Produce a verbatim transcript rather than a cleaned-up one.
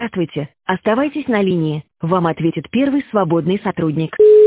Здравствуйте. Оставайтесь на линии. Вам ответит первый свободный сотрудник.